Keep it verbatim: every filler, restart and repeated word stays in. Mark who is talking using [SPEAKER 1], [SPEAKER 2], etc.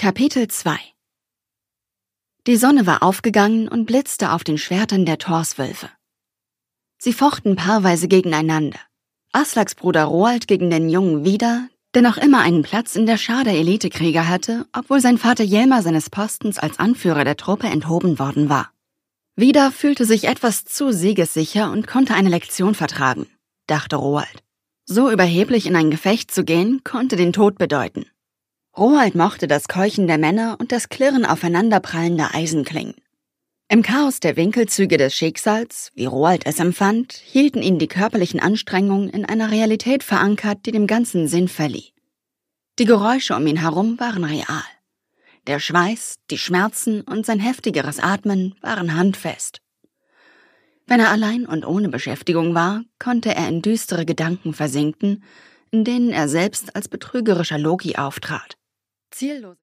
[SPEAKER 1] Kapitel zwei. Die Sonne war aufgegangen und blitzte auf den Schwertern der Thorswölfe. Sie fochten paarweise gegeneinander. Aslaks Bruder Roald gegen den jungen Vidar, der noch immer einen Platz in der Schar der Elitekrieger hatte, obwohl sein Vater Hjelmar seines Postens als Anführer der Truppe enthoben worden war. Vidar fühlte sich etwas zu siegessicher und konnte eine Lektion vertragen, dachte Roald. So überheblich in ein Gefecht zu gehen, konnte den Tod bedeuten. Roald mochte das Keuchen der Männer und das Klirren aufeinanderprallender Eisenklingen. Im Chaos der Winkelzüge des Schicksals, wie Roald es empfand, hielten ihn die körperlichen Anstrengungen in einer Realität verankert, die dem Ganzen Sinn verlieh. Die Geräusche um ihn herum waren real. Der Schweiß, die Schmerzen und sein heftigeres Atmen waren handfest. Wenn er allein und ohne Beschäftigung war, konnte er in düstere Gedanken versinken, in denen er selbst als betrügerischer Loki auftrat. Ziellos